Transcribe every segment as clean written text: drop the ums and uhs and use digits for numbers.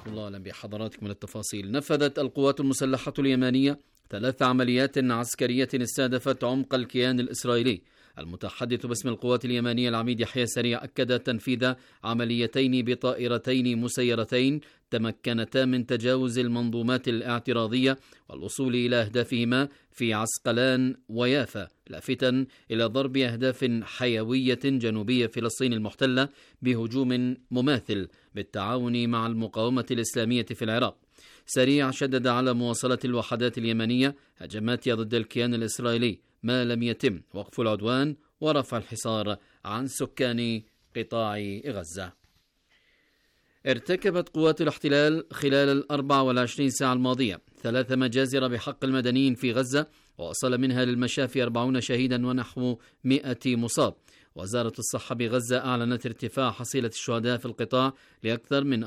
حياكم الله. أهلا بحضراتكم. من التفاصيل: نفذت القوات المسلحة اليمنية 3 عمليات عسكرية استهدفت عمق الكيان الإسرائيلي. المتحدث باسم القوات اليمنية العميد يحيى سريع أكد تنفيذ عمليتين بطائرتين مسيرتين تمكنتا من تجاوز المنظومات الاعتراضية والوصول إلى أهدافهما في عسقلان ويافا، لافتا إلى ضرب أهداف حيوية جنوبية فلسطين المحتلة بهجوم مماثل بالتعاون مع المقاومة الإسلامية في العراق. سريع شدد على مواصلة الوحدات اليمنية هجماتها ضد الكيان الإسرائيلي ما لم يتم وقف العدوان ورفع الحصار عن سكان قطاع غزة. ارتكبت قوات الاحتلال خلال 24 ساعة الماضية 3 مجازر بحق المدنيين في غزة، ووصل منها للمشافي 40 شهيدا ونحو 100 مصاب. وزارة الصحة بغزة أعلنت ارتفاع حصيلة الشهداء في القطاع لأكثر من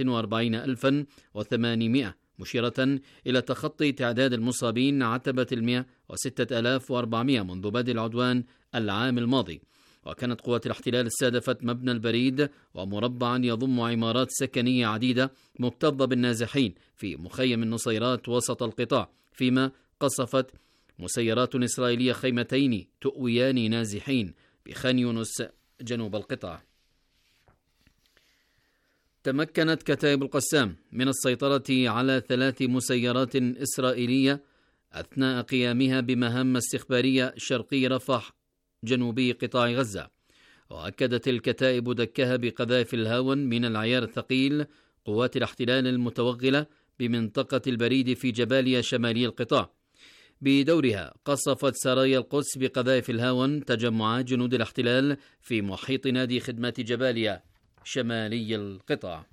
44,800، مشيرة إلى تخطي تعداد المصابين عتبة 106,400 منذ بدء العدوان العام الماضي. وكانت قوات الاحتلال استهدفت مبنى البريد ومربعا يضم عمارات سكنية عديدة مكتظة بالنازحين في مخيم النصيرات وسط القطاع، فيما قصفت مسيرات إسرائيلية خيمتين تؤويان نازحين بخان يونس جنوب القطاع. تمكنت كتائب القسام من السيطرة على 3 مسيرات إسرائيلية أثناء قيامها بمهام استخبارية شرقي رفح جنوبي قطاع غزة. وأكدت الكتائب دكها بقذائف الهاون من العيار الثقيل قوات الاحتلال المتوغلة بمنطقة البريد في جباليا شمالي القطاع. بدورها قصفت سرايا القدس بقذائف الهاون تجمعات جنود الاحتلال في محيط نادي خدمات جباليا شمالي القطاع.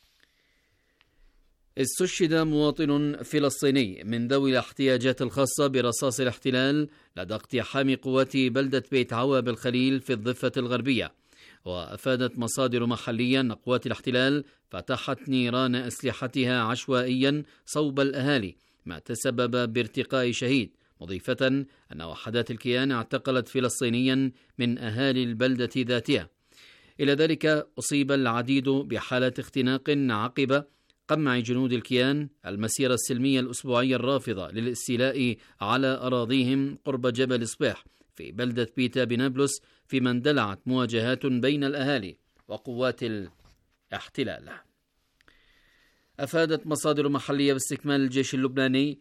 استشهد مواطن فلسطيني من ذوي الاحتياجات الخاصة برصاص الاحتلال لدى اقتحام قوات بلدة بيت عوا بالخليل في الضفة الغربية. وأفادت مصادر محلية أن قوات الاحتلال فتحت نيران أسلحتها عشوائيا صوب الأهالي، ما تسبب بارتقاء شهيد، مضيفة أن وحدات الكيان اعتقلت فلسطينيا من أهالي البلدة ذاتها. إلى ذلك أصيب العديد بحالة اختناق عقب قمع جنود الكيان المسيرة السلمية الأسبوعية الرافضة للاستيلاء على أراضيهم قرب جبل صبيح في بلدة بيتا بنابلس، فيما اندلعت مواجهات بين الأهالي وقوات الاحتلال. أفادت مصادر محلية باستكمال الجيش اللبناني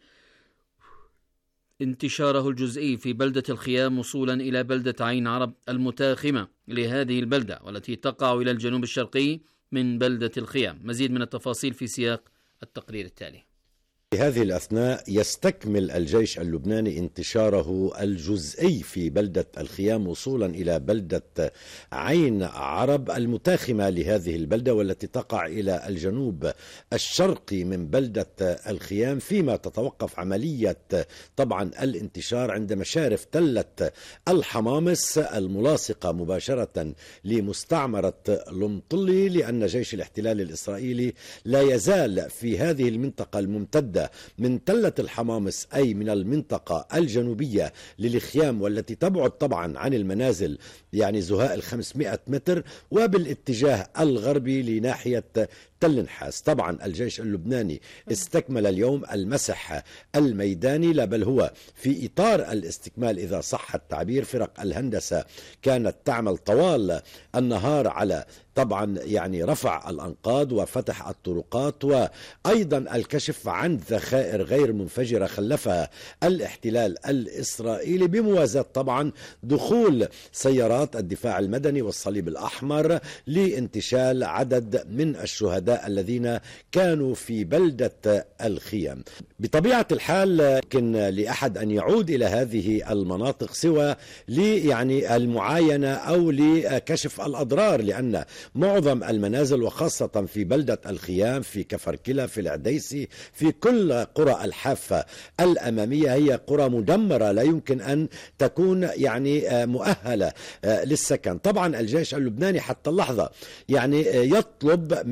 انتشاره الجزئي في بلدة الخيام وصولا إلى بلدة عين عرب المتاخمة لهذه البلدة والتي تقع إلى الجنوب الشرقي من بلدة الخيام. مزيد من التفاصيل في سياق التقرير التالي. في هذه الأثناء يستكمل الجيش اللبناني انتشاره الجزئي في بلدة الخيام وصولا إلى بلدة عين عرب المتاخمة لهذه البلدة والتي تقع إلى الجنوب الشرقي من بلدة الخيام، فيما تتوقف عملية طبعا الانتشار عند مشارف تلة الحمامس الملاصقة مباشرة لمستعمرة المطلي، لأن جيش الاحتلال الإسرائيلي لا يزال في هذه المنطقة الممتدة من تلة الحمامس، أي من المنطقة الجنوبية للخيام والتي تبعد طبعا عن المنازل يعني زهاء 500 متر، وبالاتجاه الغربي لناحية تل نحاس. طبعا الجيش اللبناني استكمل اليوم المسح الميداني، لا بل هو في إطار الاستكمال إذا صح التعبير. فرق الهندسة كانت تعمل طوال النهار على طبعا يعني رفع الأنقاض وفتح الطرقات، وأيضا الكشف عن ذخائر غير منفجرة خلفها الاحتلال الإسرائيلي، بموازاة طبعا دخول سيارات الدفاع المدني والصليب الأحمر لانتشال عدد من الشهداء الذين كانوا في بلدة الخيام. بطبيعة الحال يمكن لأحد أن يعود إلى هذه المناطق سوى يعني المعاينة أو لكشف الأضرار، لأن معظم المنازل وخاصة في بلدة الخيام، في كفركلة، في العديسي، في كل قرى الحافة الأمامية هي قرى مدمرة لا يمكن أن تكون يعني مؤهلة للسكن. طبعا الجيش اللبناني حتى اللحظة يعني يطلب من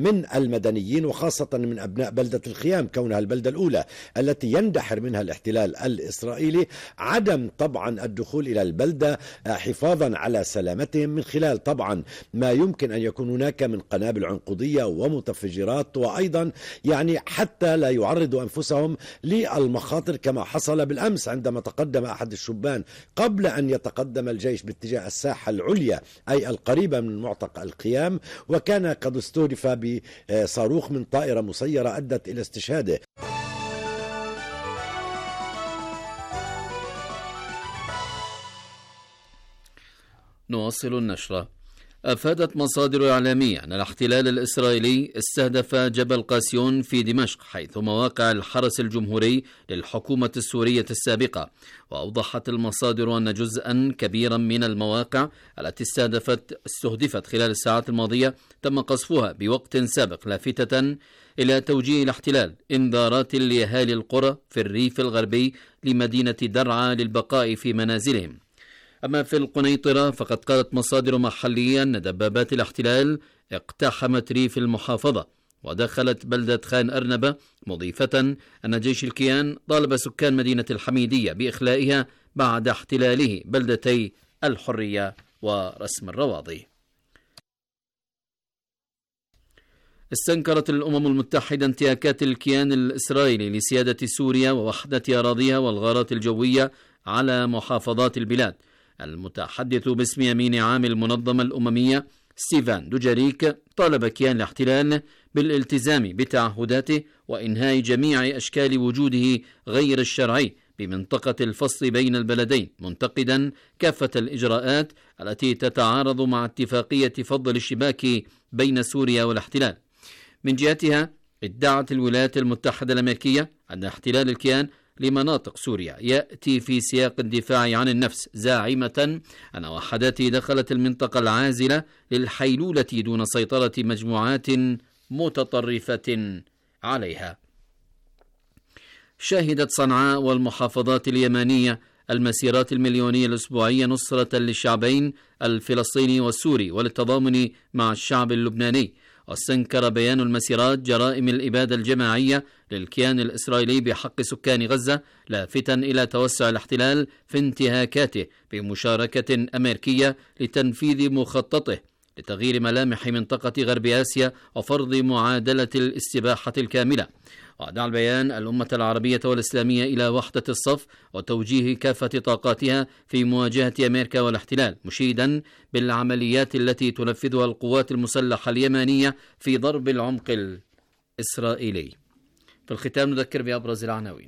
المدنيين وخاصة من أبناء بلدة الخيام كونها البلدة الأولى التي يندحر منها الاحتلال الإسرائيلي، عدم طبعا الدخول إلى البلدة حفاظا على سلامتهم من خلال طبعا ما يمكن أن يكون هناك من قنابل عنقودية ومتفجرات، وأيضا يعني حتى لا يعرضوا أنفسهم للمخاطر كما حصل بالأمس عندما تقدم أحد الشبان قبل أن يتقدم الجيش باتجاه الساحة العليا أي القريبة من معتق الخيام، وكان قد استهدف بصاروخ من طائرة مسيرة أدت إلى استشهاده. نواصل النشرة. أفادت مصادر إعلامية أن الاحتلال الإسرائيلي استهدف جبل قاسيون في دمشق حيث مواقع الحرس الجمهوري للحكومة السورية السابقة. وأوضحت المصادر أن جزءا كبيرا من المواقع التي استهدفت خلال الساعات الماضية تم قصفها بوقت سابق، لافتة إلى توجيه الاحتلال إنذارات لأهالي القرى في الريف الغربي لمدينة درعا للبقاء في منازلهم. أما في القنيطرة فقد قالت مصادر محلية أن دبابات الاحتلال اقتحمت ريف المحافظة ودخلت بلدة خان أرنبة، مضيفة أن جيش الكيان طالب سكان مدينة الحميدية بإخلائها بعد احتلاله بلدتي الحرية ورسم الرواضي. استنكرت الأمم المتحدة انتهاكات الكيان الإسرائيلي لسيادة سوريا ووحدة أراضيها والغارات الجوية على محافظات البلاد. المتحدث باسم يمين عام المنظمة الأممية ستيفان دوجاريك طالب كيان الاحتلال بالالتزام بتعهداته وإنهاء جميع أشكال وجوده غير الشرعي بمنطقة الفصل بين البلدين، منتقدا كافة الإجراءات التي تتعارض مع اتفاقية فض الاشتباك بين سوريا والاحتلال. من جهتها ادعت الولايات المتحدة الأمريكية أن احتلال الكيان لمناطق سوريا يأتي في سياق الدفاع عن النفس، زاعمة أن وحداته دخلت المنطقة العازلة للحيلولة دون سيطرة مجموعات متطرفة عليها. شهدت صنعاء والمحافظات اليمنية المسيرات المليونية الأسبوعية نصرة للشعبين الفلسطيني والسوري وللتضامن مع الشعب اللبناني. واستنكر بيان المسيرات جرائم الإبادة الجماعية للكيان الإسرائيلي بحق سكان غزة، لافتا إلى توسع الاحتلال في انتهاكاته بمشاركة أمريكية لتنفيذ مخططه لتغيير ملامح منطقة غرب آسيا وفرض معادلة الاستباحة الكاملة. ودعا البيان الأمة العربية والإسلامية إلى وحدة الصف وتوجيه كافة طاقاتها في مواجهة أمريكا والاحتلال، مشيدا بالعمليات التي تنفذها القوات المسلحة اليمنية في ضرب العمق الإسرائيلي. في الختام نذكر بأبرز العناوين.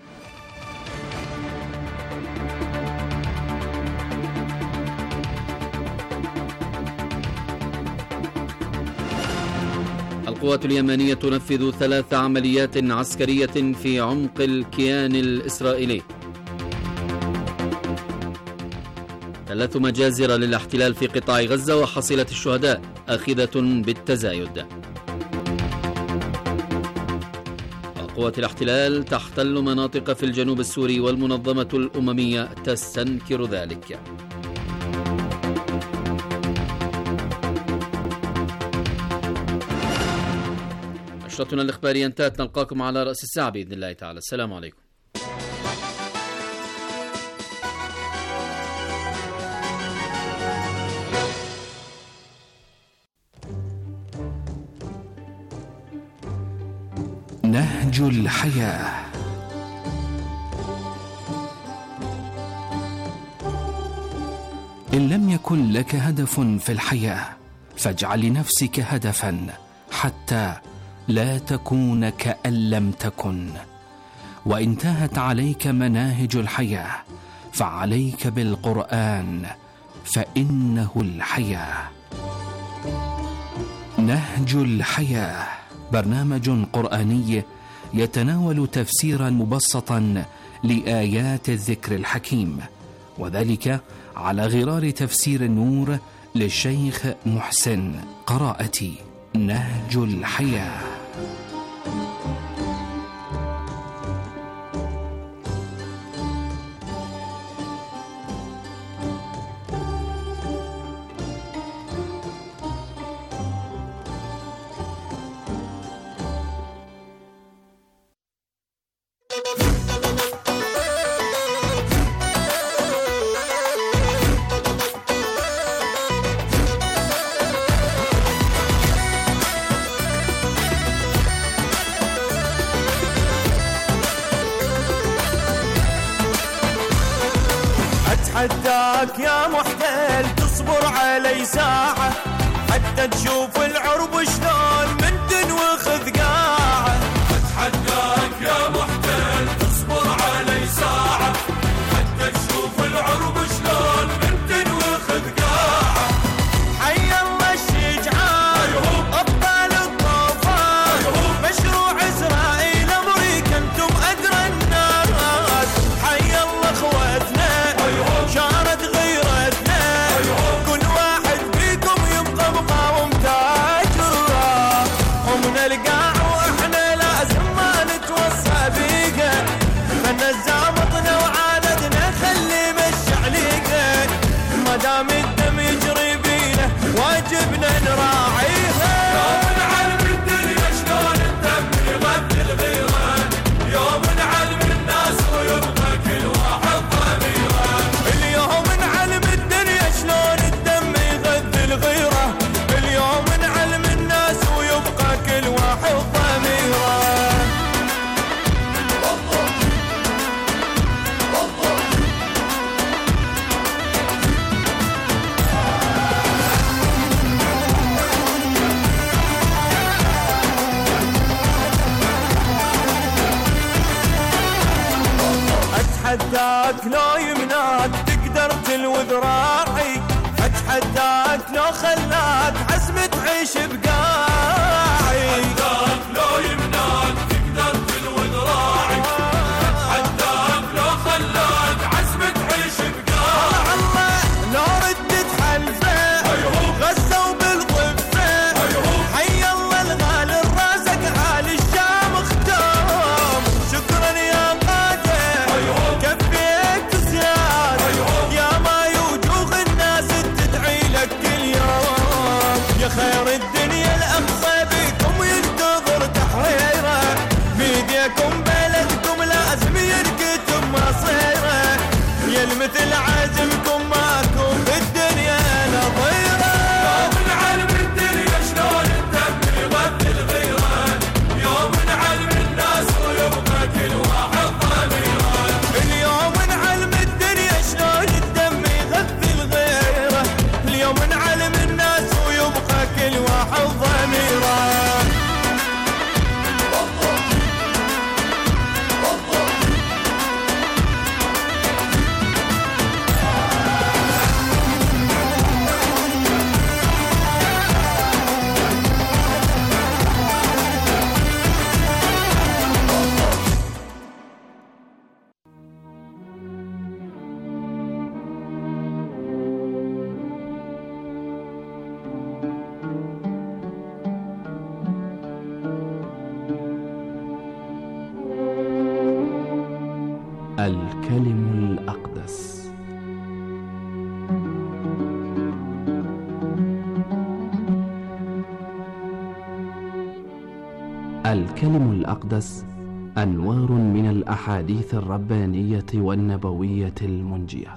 القوات اليمنية تنفذ 3 عمليات عسكرية في عمق الكيان الإسرائيلي. 3 مجازر للاحتلال في قطاع غزة وحصيلة الشهداء آخذة بالتزايد. قوات الاحتلال تحتل مناطق في الجنوب السوري والمنظمة الأممية تستنكر ذلك. نشرتنا الإخبارية انتهت، نلقاكم على رأس الساعة بإذن الله تعالى. السلام عليكم. نهج الحياة. إن لم يكن لك هدف في الحياة فاجعل لنفسك هدفا حتى لا تكون كأن لم تكن. وإن تاهت عليك مناهج الحياة فعليك بالقرآن فإنه الحياة. نهج الحياة برنامج قرآني يتناول تفسيرا مبسطا لآيات الذكر الحكيم، وذلك على غرار تفسير النور للشيخ محسن. قراءتي نهج الحياة. أتحداك يا محتل تصبر علي ساعة حتى تشوف العرب شلون من تنوخذ قاعة. أتحداك يا محتل تصبر علي ساعة حتى تشوف العرب شلون من تنوخذ قاعة. حي الله الشجعان أبطال الطوفان مشروع إسرائيل أمريكا أنتم أدرى الناس. حي الله أخوتنا شارت غيرتنا كل واحد فيكم يبقى مقاوم تاج الراس. ومن القاع وإحنا لازم ما نتوصى بيقه فنزع بطنا وعاندنا خلي بالشعليقه ما دام الدم يجري بينا واجبنا نراعيها. يوم نعلم الدنيا شلون الدم يغذي الغيرة يوم نعلم الناس ويبقى كل واحد ضميره. اليوم نعلم الدنيا شلون الدم يغذي الغيرة اليوم نعلم الناس ويبقى كل واحد ضميره. أتحداك لو يمناك تقدر تلو ذراعي أتحداك لو خلاك عزم تعيش بقاعي. أتحداك لو يمناك تقدر تلو ذراعي أتحداك لو خلاك عزم تعيش بقاعي. الله لو ردت حلفه غزوا بالضفه حي الله الغالي الرازق عالي الشام اختام. شكرا يا قادر كفيك زياد يا ما يوجوه الناس تدعي لك كل يوم. يا خير الدنيا الأقصى بكم ينتظر تحريره بيديكم بلدكم لازم ينكتب مصيره. يا المثل عازمكم ماكو بالدنيا نظيره. يوم نعلم الدنيا شلون الدم يغذي الغيرة يوم نعلم الناس ويبقى كل واحد ضميره. اليوم نعلم الدنيا شلون الدم يغذي الغيرة اليوم نعلم الناس ويبقى كل واحد ضميره. الكلم الأقدس. الكلم الأقدس أنوار من الأحاديث الربانية والنبوية المنجية.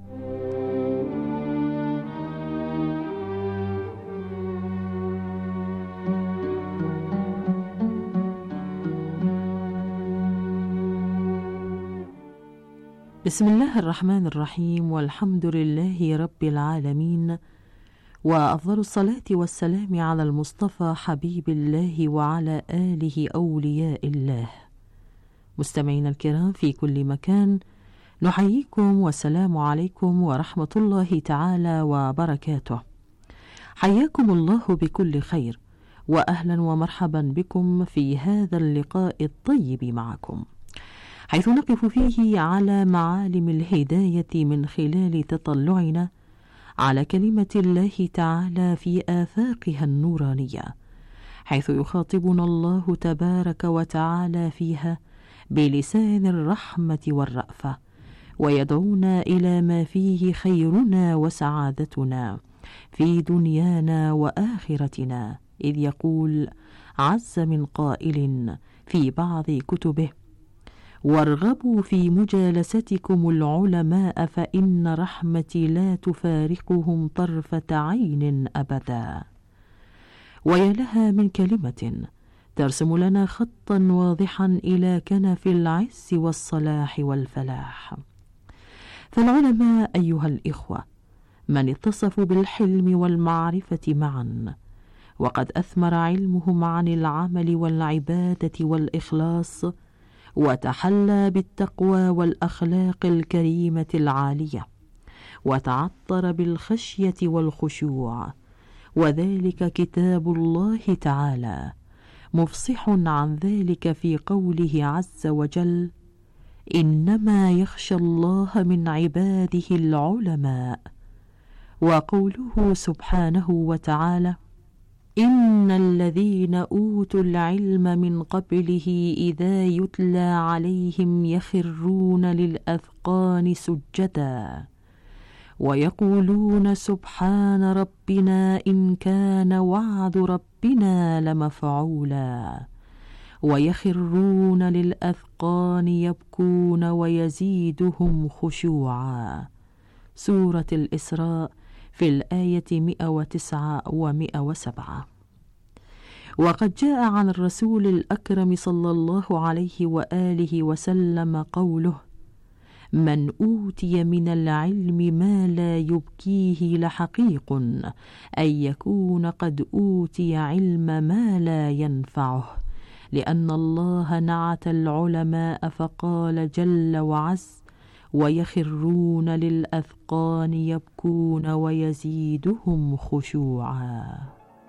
بسم الله الرحمن الرحيم والحمد لله رب العالمين وأفضل الصلاة والسلام على المصطفى حبيب الله وعلى آله أولياء الله. مستمعينا الكرام في كل مكان نحييكم والسلام عليكم ورحمة الله تعالى وبركاته. حياكم الله بكل خير وأهلا ومرحبا بكم في هذا اللقاء الطيب معكم، حيث نقف فيه على معالم الهداية من خلال تطلعنا على كلمة الله تعالى في آفاقها النورانية، حيث يخاطبنا الله تبارك وتعالى فيها بلسان الرحمة والرأفة، ويدعونا إلى ما فيه خيرنا وسعادتنا في دنيانا وآخرتنا، إذ يقول عز من قائل في بعض كتبه: وارغبوا في مجالستكم العلماء فإن رحمتي لا تفارقهم طرفة عين أبدا. ويا لها من كلمة ترسم لنا خطا واضحا إلى كنف العز والصلاح والفلاح. فالعلماء أيها الإخوة من اتصفوا بالحلم والمعرفة معا، وقد أثمر علمهم عن العمل والعبادة والإخلاص، وتحلى بالتقوى والأخلاق الكريمة العالية، وتعطر بالخشية والخشوع، وذلك كتاب الله تعالى مفصح عن ذلك في قوله عز وجل: إنما يخشى الله من عباده العلماء. وقوله سبحانه وتعالى: إن الذين أوتوا العلم من قبله إذا يتلى عليهم يخرون للأذقان سجدا ويقولون سبحان ربنا إن كان وعد ربنا لمفعولا ويخرون للأذقان يبكون ويزيدهم خشوعا. سورة الإسراء في الآية 109 و107. وقد جاء عن الرسول الأكرم صلى الله عليه وآله وسلم قوله: من أوتي من العلم ما لا يبكيه لحقيق أن يكون قد أوتي علم ما لا ينفعه، لأن الله نعت العلماء فقال جل وعز: ويخرون للأذقان يبكون ويزيدهم خشوعا.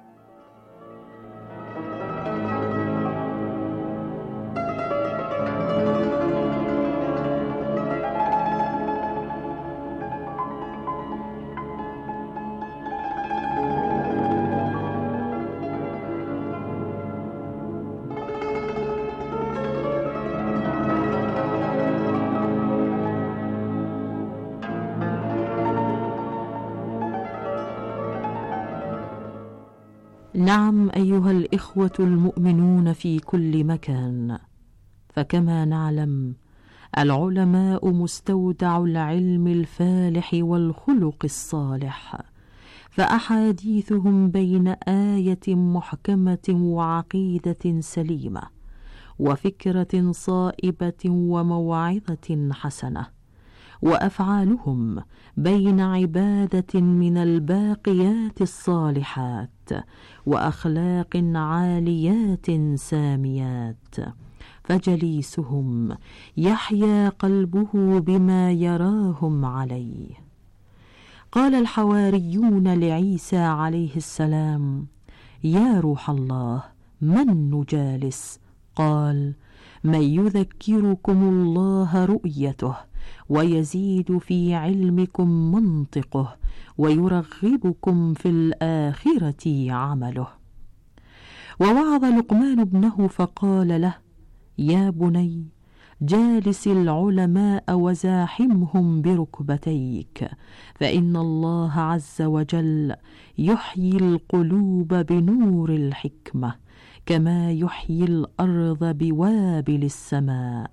نعم أيها الإخوة المؤمنون في كل مكان، فكما نعلم العلماء مستودع العلم الفالح والخلق الصالح، فأحاديثهم بين آية محكمة وعقيدة سليمة وفكرة صائبة وموعظة حسنة، وأفعالهم بين عبادة من الباقيات الصالحات وأخلاق عاليات ساميات، فجليسهم يحيا قلبه بما يراهم عليه. قال الحواريون لعيسى عليه السلام: يا روح الله من نجالس؟ قال: من يذكركم الله رؤيته ويزيد في علمكم منطقه ويرغبكم في الآخرة عمله. ووعظ لقمان ابنه فقال له: يا بني جالس العلماء وزاحمهم بركبتيك، فإن الله عز وجل يحيي القلوب بنور الحكمة كما يحيي الأرض بوابل السماء.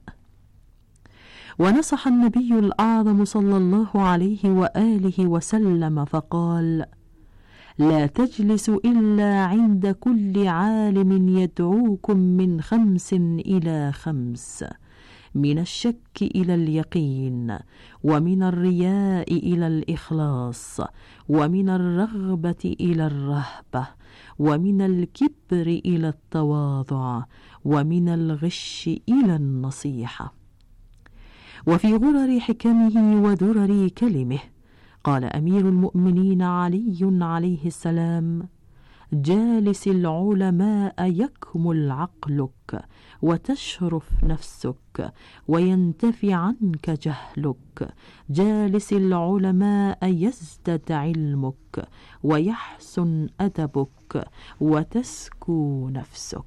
ونصح النبي الأعظم صلى الله عليه وآله وسلم فقال: لا تجلسوا إلا عند كل عالم يدعوكم من 5 إلى 5، من الشك إلى اليقين، ومن الرياء إلى الإخلاص، ومن الرغبة إلى الرهبة، ومن الكبر إلى التواضع، ومن الغش إلى النصيحة. وفي غرر حكمه ودرر كلمه قال أمير المؤمنين علي عليه السلام: جالس العلماء يكمل عقلك وتشرف نفسك وينتفي عنك جهلك، جالس العلماء يزدد علمك ويحسن أدبك وتسكو نفسك.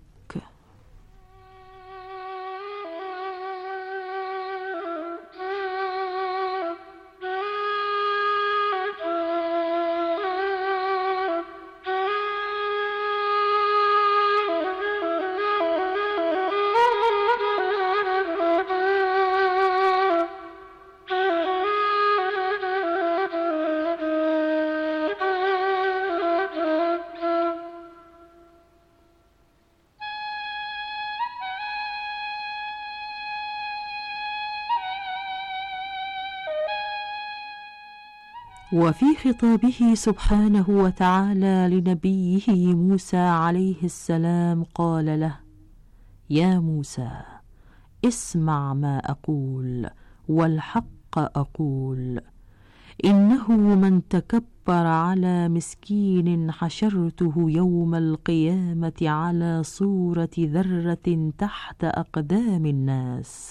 وفي خطابه سبحانه وتعالى لنبيه موسى عليه السلام قال له: يا موسى اسمع ما أقول والحق أقول، إنه من تكبر على مسكين حشرته يوم القيامة على صورة ذرة تحت أقدام الناس،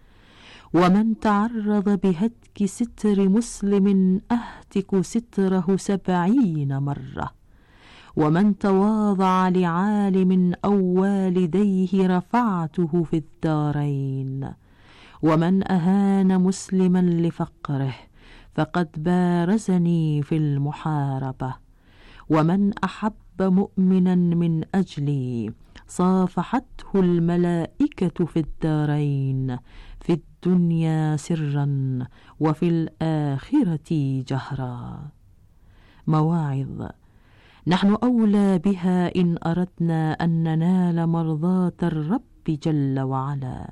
ومن تعرض بهتك ستر مسلم أهتك ستره 70 مرة، ومن تواضع لعالم أو والديه رفعته في الدارين، ومن أهان مسلما لفقره فقد بارزني في المحاربة، ومن أحب مؤمنا من أجلي صافحته الملائكة في الدارين، في الدنيا سرا وفي الآخرة جهرا. مواعظ نحن أولى بها إن أردنا أن ننال مرضاة الرب جل وعلا،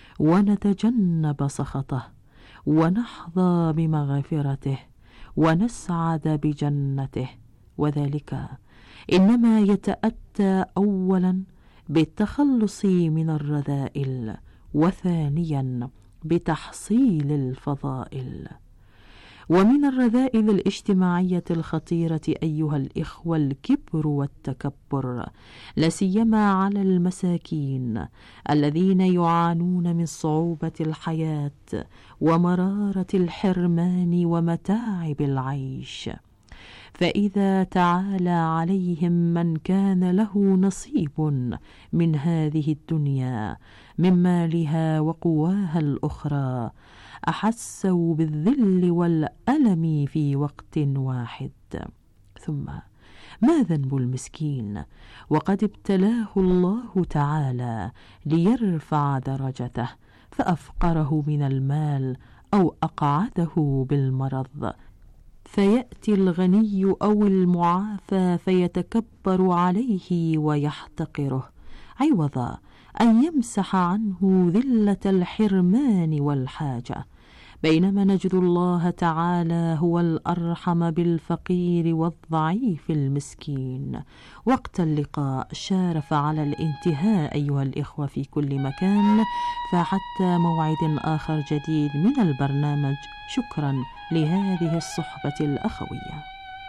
ونتجنب سخطه، ونحظى بمغفرته، ونسعد بجنته. وذلك إنما يتأتى أولا بالتخلص من الرذائل، وثانيا بتحصيل الفضائل. ومن الرذائل الاجتماعية الخطيرة أيها الإخوة الكبر والتكبر، لاسيما على المساكين الذين يعانون من صعوبة الحياة ومرارة الحرمان ومتاعب العيش. فإذا تعالى عليهم من كان له نصيب من هذه الدنيا من مالها وقواها الأخرى، أحسوا بالذل والألم في وقت واحد. ثم ما ذنب المسكين وقد ابتلاه الله تعالى ليرفع درجته، فأفقره من المال أو أقعده بالمرض، فيأتي الغني أو المعافى فيتكبر عليه ويحتقره، عوض أن يمسح عنه ذلة الحرمان والحاجة، بينما نجد الله تعالى هو الأرحم بالفقير والضعيف المسكين. وقت اللقاء شارف على الانتهاء أيها الإخوة في كل مكان، فحتى موعد آخر جديد من البرنامج، شكرا لهذه الصحبة الأخوية.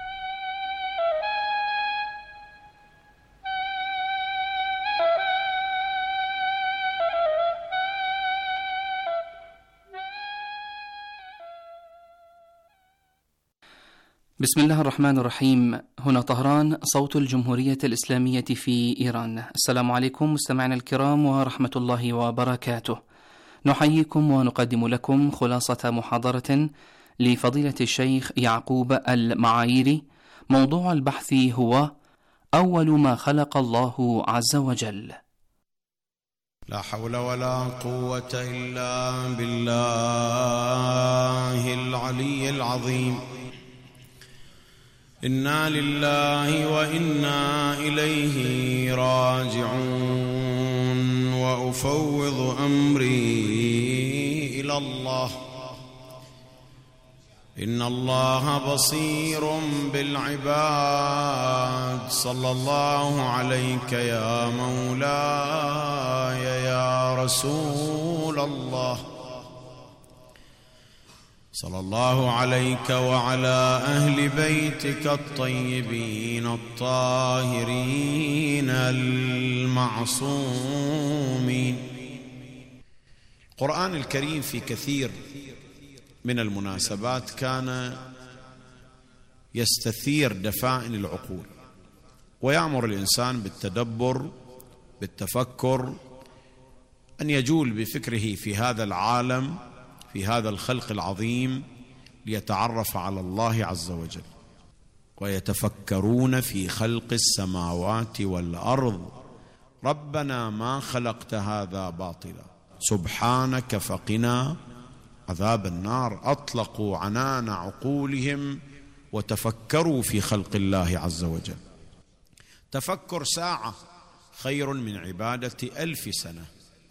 بسم الله الرحمن الرحيم. هنا طهران، صوت الجمهورية الإسلامية في إيران. السلام عليكم مستمعينا الكرام ورحمة الله وبركاته. نحييكم ونقدم لكم خلاصة محاضرة لفضيلة الشيخ يعقوب المعايري. موضوع البحث هو أول ما خلق الله عز وجل. لا حول ولا قوة إلا بالله العلي العظيم. إنا لله وإنا إليه راجعون، وأفوض أمري إلى الله، إن الله بصير بالعباد. صلى الله عليك يا مولاي يا رسول الله، صلى الله عليك وعلى أهل بيتك الطيبين الطاهرين المعصومين. القرآن الكريم في كثير من المناسبات كان يستثير دفائن العقول، ويأمر الإنسان بالتدبر بالتفكر، أن يجول بفكره في هذا العالم، في هذا الخلق العظيم، ليتعرف على الله عز وجل. ويتفكرون في خلق السماوات والأرض ربنا ما خلقت هذا باطلا سبحانك فقنا عذاب النار. أطلقوا عنان عقولهم وتفكروا في خلق الله عز وجل. تفكر ساعة خير من عبادة 1000 سنة.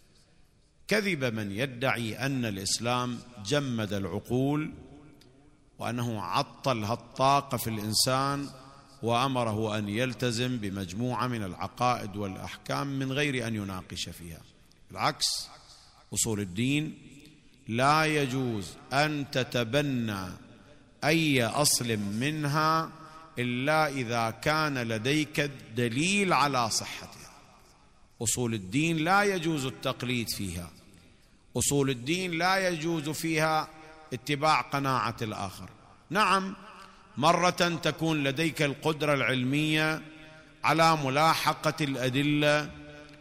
كذب من يدعي أن الإسلام جمد العقول وأنه عطل هالطاقة في الإنسان وأمره أن يلتزم بمجموعة من العقائد والأحكام من غير أن يناقش فيها. بالعكس، أصول الدين لا يجوز أن تتبنى أي أصل منها إلا إذا كان لديك دليل على صحتها. أصول الدين لا يجوز التقليد فيها، أصول الدين لا يجوز فيها اتباع قناعة الآخر. نعم، مرة تكون لديك القدرة العلمية على ملاحقة الأدلة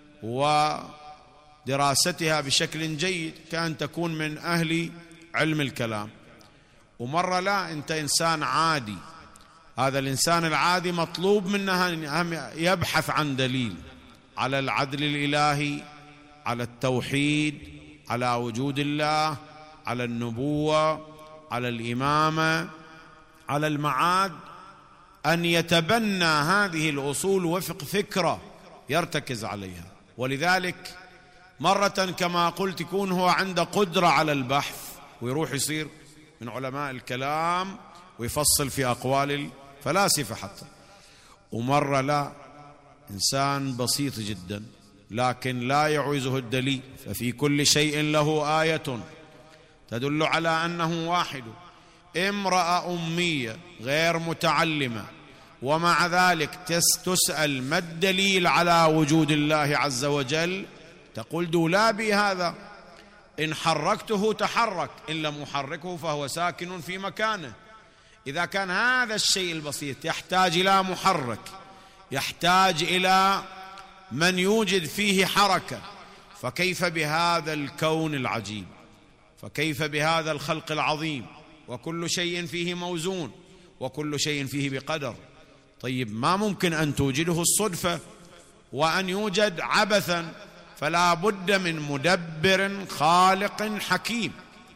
ودراستها بشكل جيد، كأن تكون من أهل علم الكلام، ومرة لا، أنت إنسان عادي. هذا الإنسان العادي مطلوب منه أن يبحث عن دليل على العدل الإلهي، على التوحيد، على وجود الله، على النبوة، على الإمامة، على المعاد، أن يتبنى هذه الأصول وفق فكرة يرتكز عليها. ولذلك مرة كما قلت يكون هو عنده قدرة على البحث ويروح يصير من علماء الكلام ويفصل في أقوال الفلاسفة حتى، ومرة لا، إنسان بسيط جدا لكن لا يعوزه الدليل. ففي كل شيء له آية تدل على أنه واحد. امرأة أمية غير متعلمة ومع ذلك تسأل ما الدليل على وجود الله عز وجل، تقول دولابي هذا، إن حركته تحرك، إن لم أحركه فهو ساكن في مكانه. إذا كان هذا الشيء البسيط يحتاج إلى محرك، يحتاج إلى من يوجد فيه حركة، فكيف بهذا الكون العجيب؟ فكيف بهذا الخلق العظيم؟ وكل شيء فيه موزون، وكل شيء فيه بقدر. طيب، ما ممكن أن توجده الصدفة وأن يوجد عبثا، فلا بد من مدبر خالق حكيم.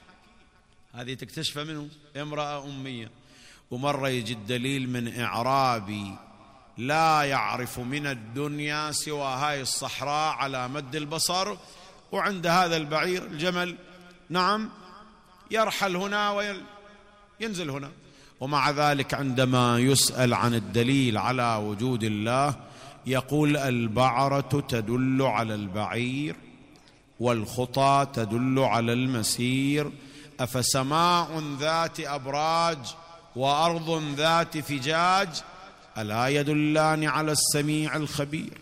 هذه تكتشف منه امرأة أمية. ومرة يجي الدليل من إعرابي لا يعرف من الدنيا سوى هاي الصحراء على مد البصر، وعند هذا البعير الجمل، نعم، يرحل هنا وينزل هنا. ومع ذلك عندما يسأل عن الدليل على وجود الله يقول البعرة تدل على البعير، والخطى تدل على المسير، أفسماء ذات أبراج وأرض ذات فجاج ألا يدلان على السميع الخبير.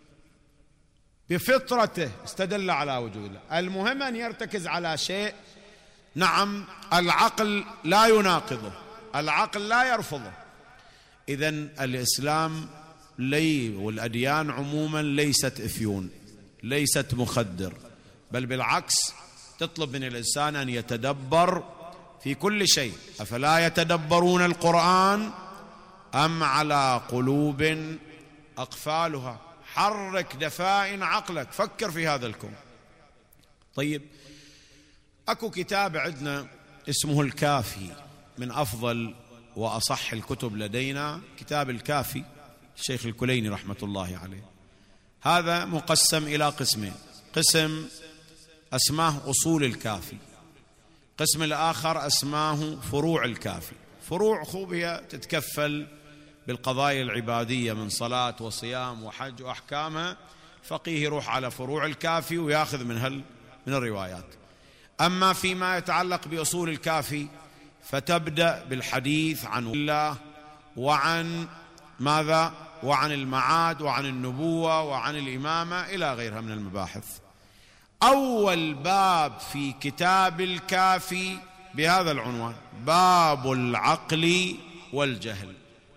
بفطرته استدل على وجود الله. المهم أن يرتكز على شيء، نعم، العقل لا يناقضه، العقل لا يرفضه. إذن الإسلام والأديان عموما ليست إفيون، ليست مخدر، بل بالعكس تطلب من الإنسان أن يتدبر في كل شيء. أفلا يتدبرون القرآن أم على قلوب أقفالها؟ حرك دفائن عقلك، فكر في هذا الكون. طيب، أكو كتاب عندنا اسمه الكافي، من أفضل وأصح الكتب لدينا، كتاب الكافي الشيخ الكليني رحمة الله عليه. هذا مقسم إلى قسمين، قسم أسماه أصول الكافي، قسم الآخر أسماه فروع الكافي. فروع هي تتكفل بالقضايا العبادية من صلاة وصيام وحج وأحكامها، فقيه يروح على فروع الكافي ويأخذ من الروايات. أما فيما يتعلق بأصول الكافي فتبدأ بالحديث عن الله وعن ماذا؟ وعن المعاد وعن النبوة وعن الإمامة إلى غيرها من المباحث. أول باب في كتاب الكافي بهذا العنوان، باب العقل والجهل.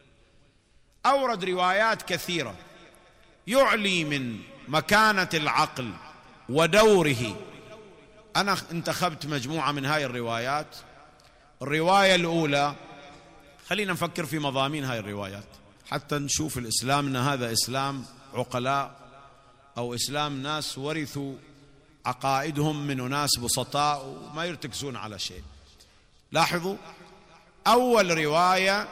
أورد روايات كثيرة يعلي من مكانة العقل ودوره. أنا انتخبت مجموعة من هاي الروايات. الرواية الأولى، خلينا نفكر في مضامين هاي الروايات حتى نشوف الإسلام أن هذا إسلام عقلاء أو إسلام ناس ورثوا عقائدهم من ناس بسطاء وما يرتكزون على شيء. لاحظوا، أول رواية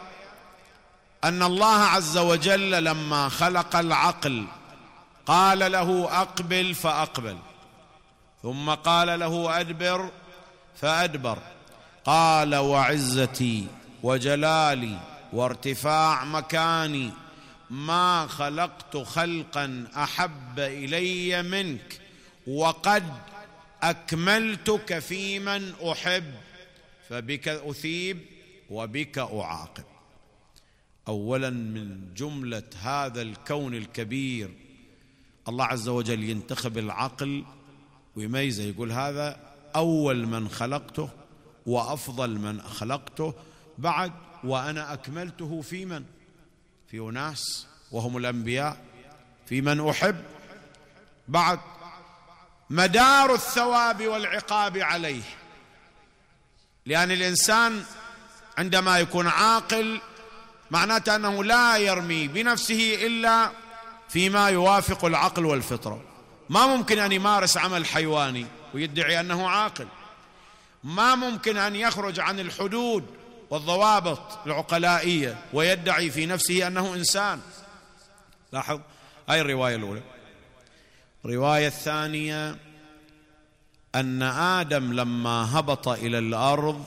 أن الله عز وجل لما خلق العقل قال له أقبل فأقبل، ثم قال له أدبر فأدبر، قال وعزتي وجلالي وارتفاع مكاني ما خلقت خلقا أحب إلي منك، وقد أكملتك في من أحب، فبك أثيب وبك أعاقب. أولا من جملة هذا الكون الكبير الله عز وجل ينتخب العقل ويميزه، يقول هذا أول من خلقته وأفضل من خلقته، بعد وأنا أكملته في من؟ في أناس وهم الأنبياء، في من أحب، بعد مدار الثواب والعقاب عليه. لأن الإنسان عندما يكون عاقل معناته أنه لا يرمي بنفسه إلا فيما يوافق العقل والفطرة. ما ممكن أن يمارس عمل حيواني ويدعي أنه عاقل، ما ممكن أن يخرج عن الحدود والضوابط العقلائية ويدعي في نفسه أنه إنسان. لاحظ هاي الرواية الأولى. الرواية الثانية أن آدم لما هبط إلى الأرض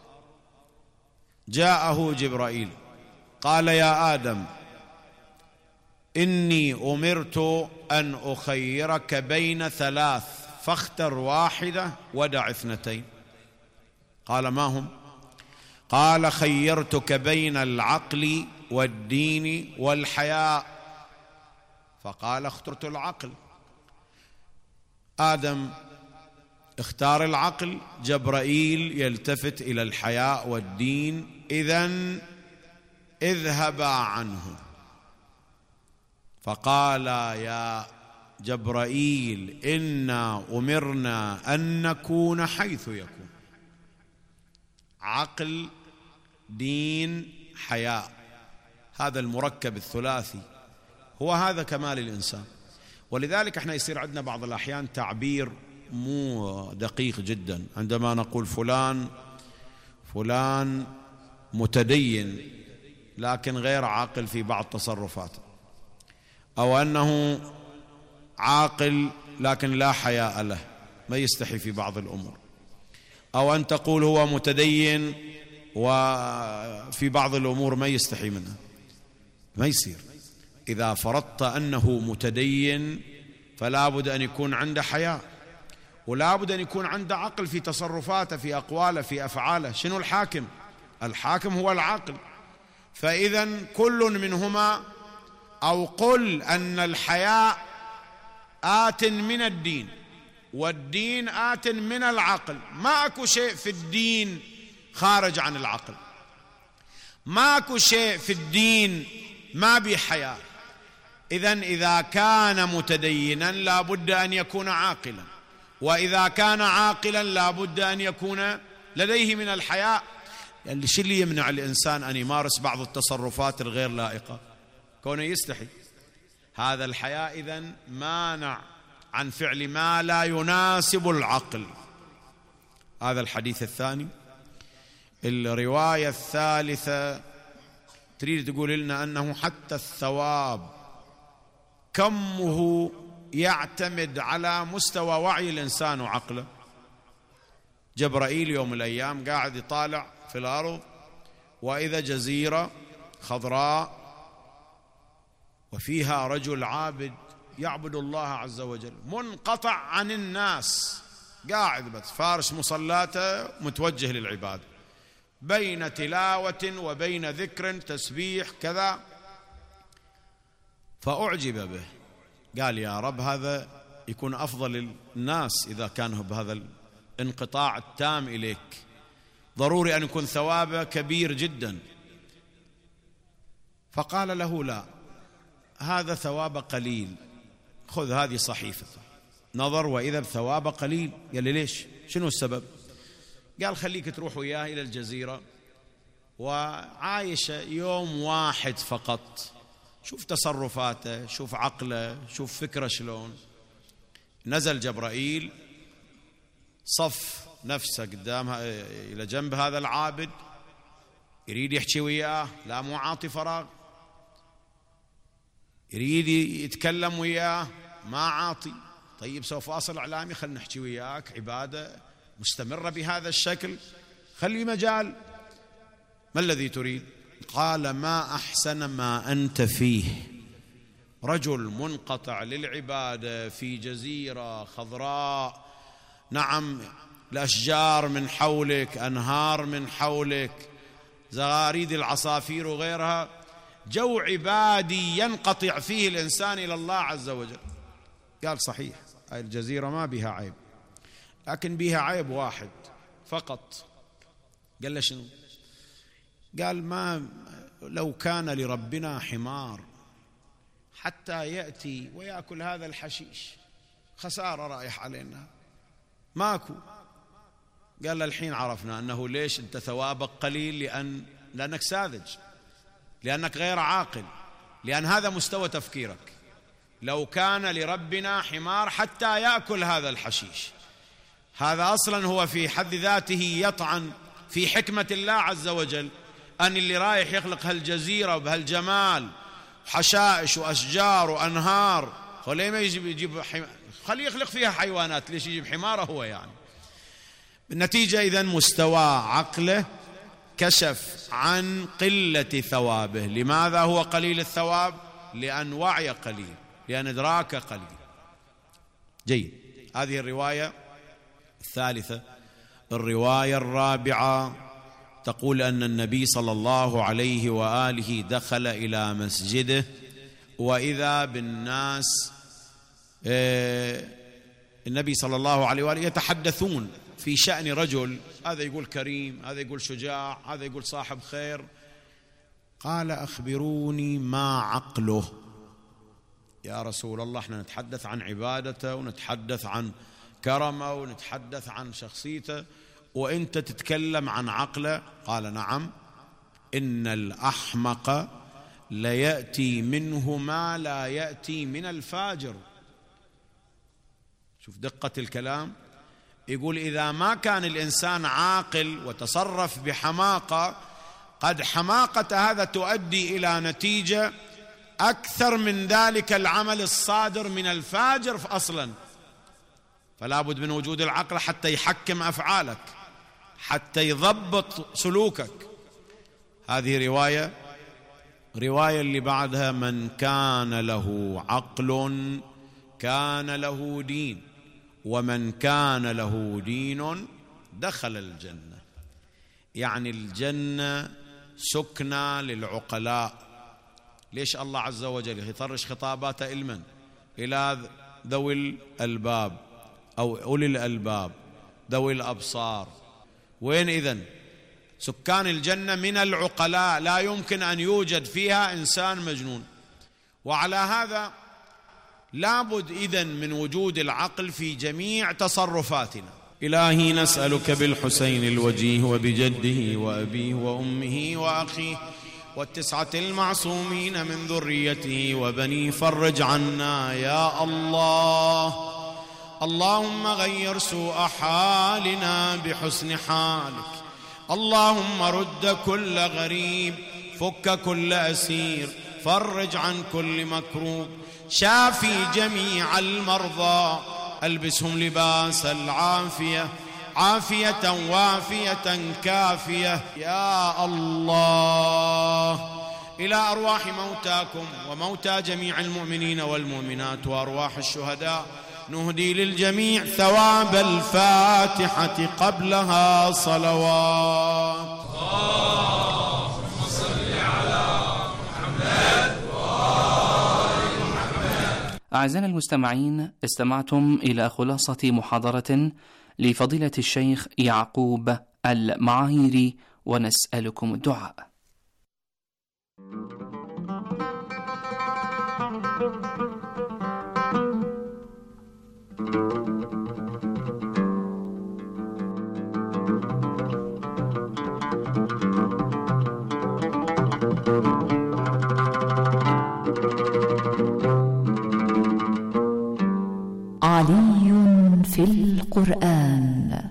جاءه جبرائيل قال يا آدم إني أمرت أن أخيرك بين ثلاث فاختر واحدة ودع اثنتين. قال ما هم؟ قال خيرتك بين العقل والدين والحياء، فقال اخترت العقل. آدم اختار العقل، جبرائيل يلتفت إلى الحياء والدين، إذن اذهبا عنه. فقال يا جبرائيل إنا أمرنا أن نكون حيث يكون. عقل دين حياء، هذا المركب الثلاثي هو هذا كمال الإنسان. ولذلك احنا يصير عندنا بعض الأحيان تعبير مو دقيق جدا عندما نقول فلان متدين لكن غير عاقل في بعض تصرفاته، أو أنه عاقل لكن لا حياء له، ما يستحي في بعض الأمور، أو أن تقول هو متدين وفي بعض الأمور ما يستحي منها. ما يصير. إذا فرضت أنه متدين فلا بد أن يكون عنده حياء، ولا بد أن يكون عنده عقل في تصرفاته، في أقواله، في أفعاله. شنو الحاكم؟ الحاكم هو العقل. فإذا كل منهما، أو قل أن الحياء آت من الدين والدين آت من العقل. ما أكو شيء في الدين خارج عن العقل، ما أكو شيء في الدين ما بي حياء. إذن إذا كان متدينا لا بد أن يكون عاقلا، وإذا كان عاقلا لا بد أن يكون لديه من الحياء. يعني شو اللي يمنع الإنسان أن يمارس بعض التصرفات الغير لائقة؟ كونه يستحي. هذا الحياء إذن مانع عن فعل ما لا يناسب العقل. هذا الحديث الثاني. الرواية الثالثة تريد تقول لنا أنه حتى الثواب كمه يعتمد على مستوى وعي الإنسان وعقله. جبرائيل يوم من الأيام قاعد يطالع في الأرض وإذا جزيرة خضراء وفيها رجل عابد يعبد الله عز وجل، منقطع عن الناس، قاعد بس فارش مصلاته متوجه للعبادة، بين تلاوة وبين ذكر تسبيح كذا. فأعجب به، قال يا رب هذا يكون أفضل الناس إذا كان بهذا الانقطاع التام إليك، ضروري أن يكون ثوابه كبير جدا. فقال له لا، هذا ثواب قليل، خذ هذه صحيفة. نظر وإذا بثواب قليل. قال لي ليش؟ شنو السبب؟ قال خليك تروح وياه إلى الجزيرة وعايش يوم واحد فقط، شوف تصرفاته، شوف عقله، شوف فكره شلون. نزل جبرائيل صف نفسه قدامها إلى جنب هذا العابد، يريد يحكي وياه، لا مو عاطي فراغ، يريد يتكلم وياه ما عاطي. طيب سوف أصل إعلامي، خلنا نحكي وياك، عبادة مستمرة بهذا الشكل، خلي مجال. ما الذي تريد؟ قال: ما أحسن ما أنت فيه، رجل منقطع للعبادة في جزيرة خضراء، نعم، الأشجار من حولك، أنهار من حولك، زغاريد العصافير وغيرها، جو عبادي ينقطع فيه الإنسان إلى الله عز وجل. قال: صحيح، هاي الجزيرة ما بها عيب، لكن بها عيب واحد فقط. قال له: شنو؟ قال: ما لو كان لربنا حمار حتى يأتي ويأكل هذا الحشيش، خسارة رايح علينا، ماكو. قال له: الحين عرفنا أنه ليش أنت ثوابك قليل، لأنك ساذج، لأنك غير عاقل، لأن هذا مستوى تفكيرك. لو كان لربنا حمار حتى يأكل هذا الحشيش، هذا أصلا هو في حد ذاته يطعن في حكمة الله عز وجل، أن اللي رايح يخلق هالجزيرة وبهالجمال، حشائش وأشجار وأنهار، خليه ما يجيب خليه يخلق فيها حيوانات، ليش يجيب حمارة هو يعني؟ بالنتيجة إذن مستوى عقله كشف عن قلة ثوابه. لماذا هو قليل الثواب؟ لأن وعي قليل، لأن إدراك قليل. جيد، هذه الرواية الثالثة. الرواية الرابعة تقول أن النبي صلى الله عليه وآله دخل إلى مسجده وإذا بالناس النبي صلى الله عليه وآله يتحدثون في شأن رجل، هذا يقول كريم، هذا يقول شجاع، هذا يقول صاحب خير. قال: أخبروني ما عقله يا رسول الله، احنا نتحدث عن عبادته ونتحدث عن كرمه ونتحدث عن شخصيته وانت تتكلم عن عقله. قال: نعم، إن الأحمق ليأتي منه ما لا يأتي من الفاجر. شوف دقة الكلام، يقول إذا ما كان الإنسان عاقل وتصرف بحماقة، قد حماقة هذا تؤدي إلى نتيجة أكثر من ذلك العمل الصادر من الفاجر أصلا. فلا بد من وجود العقل حتى يحكم أفعالك، حتى يضبط سلوكك. هذه رواية اللي بعدها: من كان له عقل كان له دين، ومن كان له دين دخل الجنة. يعني الجنة سكنى للعقلاء. ليش الله عز وجل يطرش خطاباته إلمن؟ إلى ذوي الألباب أو أولي الألباب، ذوي الأبصار. وين إذن؟ سكان الجنة من العقلاء، لا يمكن أن يوجد فيها إنسان مجنون. وعلى هذا لابد إذن من وجود العقل في جميع تصرفاتنا. إلهي نسألك بالحسين الوجيه وبجده وأبيه وأمه وأخيه والتسعة المعصومين من ذريته وبني، فرج عنا يا الله. اللهم غير سوء حالنا بحسن حالك، اللهم رد كل غريب، فك كل أسير، فرج عن كل مكروب، شافي جميع المرضى، ألبسهم لباس العافية، عافية وافية كافية يا الله. إلى أرواح موتاكم وموتى جميع المؤمنين والمؤمنات وأرواح الشهداء نهدي للجميع ثواب الفاتحة قبلها صلوات. اللهم صل على محمد وآل محمد. أعزائنا المستمعين، استمعتم إلى خلاصة محاضرة لفضيلة الشيخ يعقوب المعاهري، ونسألكم الدعاء. علي في القرآن.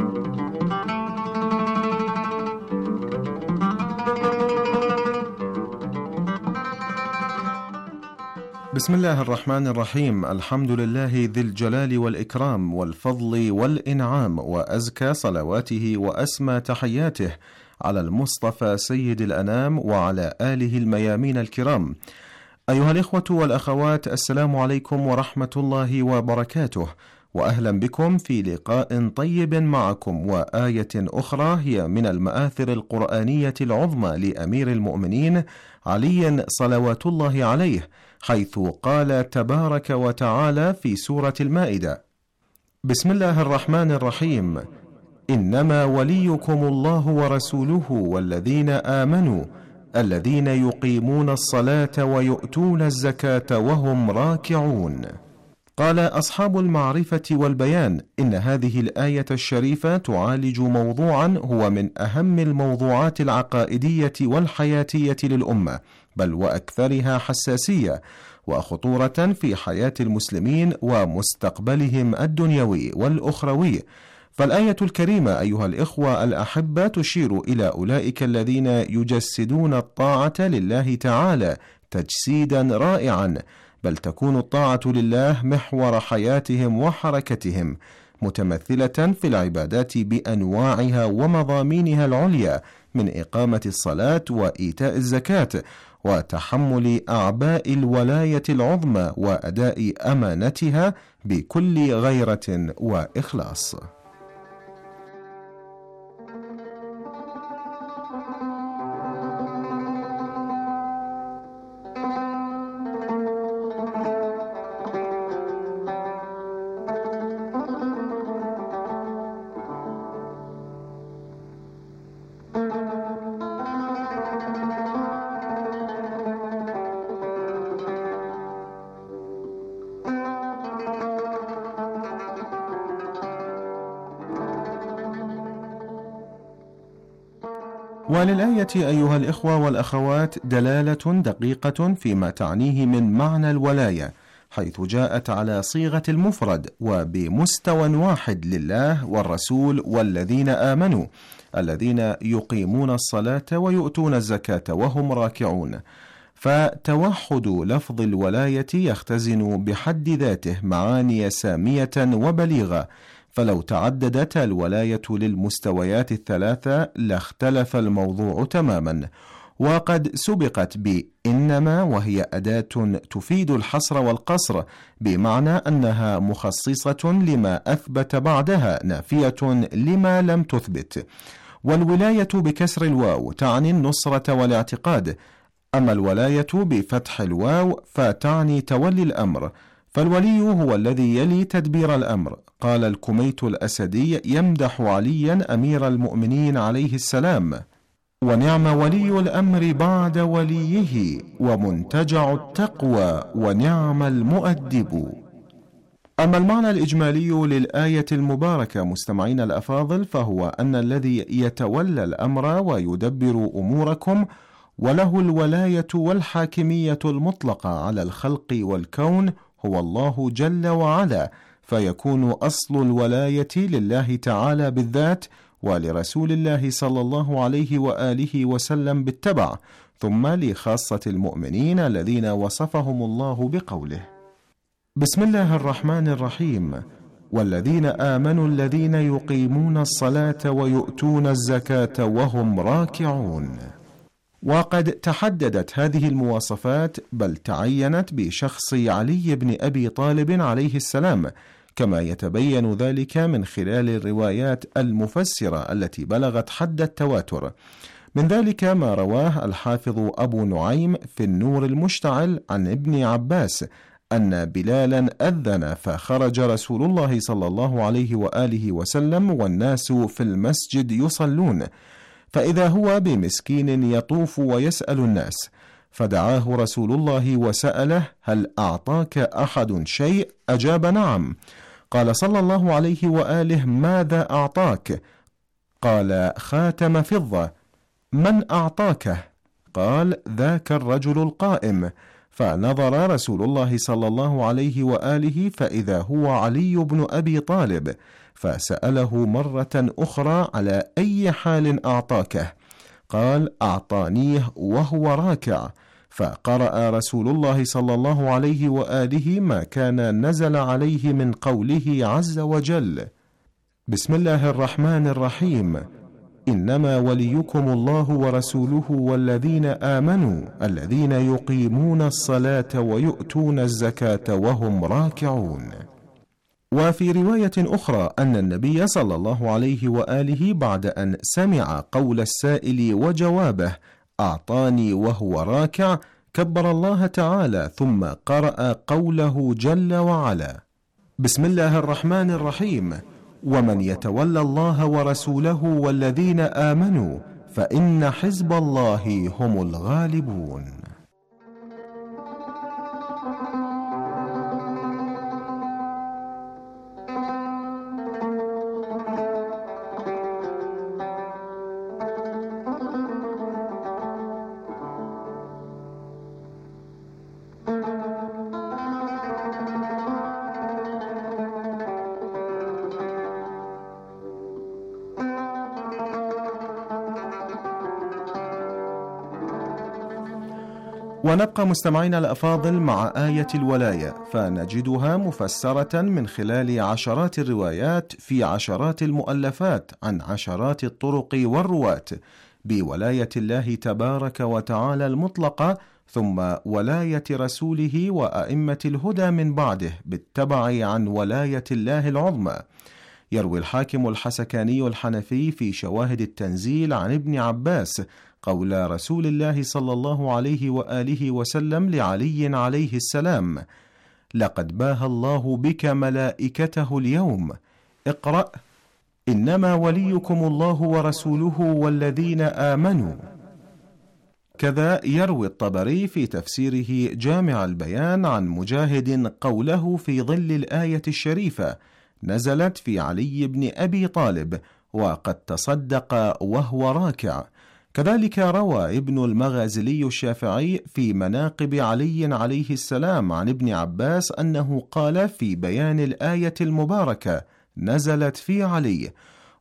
بسم الله الرحمن الرحيم. الحمد لله ذي الجلال والإكرام والفضل والإنعام، وأزكى صلواته وأسمى تحياته على المصطفى سيد الأنام وعلى آله الميامين الكرام. أيها الإخوة والأخوات، السلام عليكم ورحمة الله وبركاته، وأهلا بكم في لقاء طيب معكم وآية أخرى هي من المآثر القرآنية العظمى لأمير المؤمنين علي صلوات الله عليه، حيث قال تبارك وتعالى في سورة المائدة: بسم الله الرحمن الرحيم: إنما وليكم الله ورسوله والذين آمنوا الذين يقيمون الصلاة ويؤتون الزكاة وهم راكعون. قال أصحاب المعرفة والبيان إن هذه الآية الشريفة تعالج موضوعا هو من أهم الموضوعات العقائدية والحياتية للأمة، بل وأكثرها حساسية وخطورة في حياة المسلمين ومستقبلهم الدنيوي والأخروي. فالآية الكريمة أيها الإخوة الأحبة تشير إلى أولئك الذين يجسدون الطاعة لله تعالى تجسيدا رائعا، بل تكون الطاعة لله محور حياتهم وحركتهم، متمثلة في العبادات بأنواعها ومضامينها العليا من إقامة الصلاة وإيتاء الزكاة وتحمل أعباء الولاية العظمى وأداء أمانتها بكل غيرة وإخلاص. وللآية أيها الإخوة والأخوات دلالة دقيقة فيما تعنيه من معنى الولاية، حيث جاءت على صيغة المفرد وبمستوى واحد لله والرسول والذين آمنوا الذين يقيمون الصلاة ويؤتون الزكاة وهم راكعون. فتوحد لفظ الولاية يختزن بحد ذاته معاني سامية وبليغة، فلو تعددت الولاية للمستويات الثلاثة لاختلف الموضوع تماما. وقد سبقت بإنما وهي أداة تفيد الحصر والقصر، بمعنى أنها مخصصة لما أثبت بعدها نافية لما لم تثبت. والولاية بكسر الواو تعني النصرة والاعتقاد، أما الولاية بفتح الواو فتعني تولي الأمر، فالولي هو الذي يلي تدبير الأمر. قال الكميت الأسدي يمدح عليا أمير المؤمنين عليه السلام: ونعم ولي الأمر بعد وليه ومنتجع التقوى ونعم المؤدب. أما المعنى الإجمالي للآية المباركة مستمعين الأفاضل، فهو أن الذي يتولى الأمر ويدبر أموركم وله الولاية والحاكمية المطلقة على الخلق والكون هو الله جل وعلا، فيكون أصل الولاية لله تعالى بالذات ولرسول الله صلى الله عليه وآله وسلم بالتبع، ثم لخاصة المؤمنين الذين وصفهم الله بقوله: بسم الله الرحمن الرحيم: والذين آمنوا الذين يقيمون الصلاة ويؤتون الزكاة وهم راكعون. وقد تحددت هذه المواصفات بل تعينت بشخص علي بن أبي طالب عليه السلام، كما يتبين ذلك من خلال الروايات المفسرة التي بلغت حد التواتر. من ذلك ما رواه الحافظ أبو نعيم في النور المشتعل عن ابن عباس أن بلالا أذن فخرج رسول الله صلى الله عليه وآله وسلم والناس في المسجد يصلون، فإذا هو بمسكين يطوف ويسأل الناس، فدعاه رسول الله وسأله: هل أعطاك أحد شيء؟ أجاب: نعم. قال صلى الله عليه وآله: ماذا أعطاك؟ قال: خاتم فضة. من أعطاكه؟ قال: ذاك الرجل القائم. فنظر رسول الله صلى الله عليه وآله فإذا هو علي بن أبي طالب، فسأله مرة أخرى: على أي حال أعطاكه؟ قال: أعطانيه وهو راكع. فقرأ رسول الله صلى الله عليه وآله ما كان نزل عليه من قوله عز وجل: بسم الله الرحمن الرحيم: إنما وليكم الله ورسوله والذين آمنوا الذين يقيمون الصلاة ويؤتون الزكاة وهم راكعون. وفي رواية أخرى أن النبي صلى الله عليه وآله بعد أن سمع قول السائل وجوابه أعطاني وهو راكع كبر الله تعالى ثم قرأ قوله جل وعلا: بسم الله الرحمن الرحيم، ومن يتولى الله ورسوله والذين آمنوا فإن حزب الله هم الغالبون. ونبقى مستمعين الأفاضل مع آية الولاية، فنجدها مفسرة من خلال عشرات الروايات في عشرات المؤلفات عن عشرات الطرق والرواة بولاية الله تبارك وتعالى المطلقة، ثم ولاية رسوله وأئمة الهدى من بعده بالتبع عن ولاية الله العظمى. يروي الحاكم الحسكاني الحنفي في شواهد التنزيل عن ابن عباس قول رسول الله صلى الله عليه وآله وسلم لعلي عليه السلام: لقد باه الله بك ملائكته اليوم، اقرأ: إنما وليكم الله ورسوله والذين آمنوا. كذا يروي الطبري في تفسيره جامع البيان عن مجاهد قوله في ظل الآية الشريفة: نزلت في علي بن أبي طالب وقد تصدق وهو راكع. كذلك روى ابن المغازلي الشافعي في مناقب علي عليه السلام عن ابن عباس أنه قال في بيان الآية المباركة: نزلت في علي.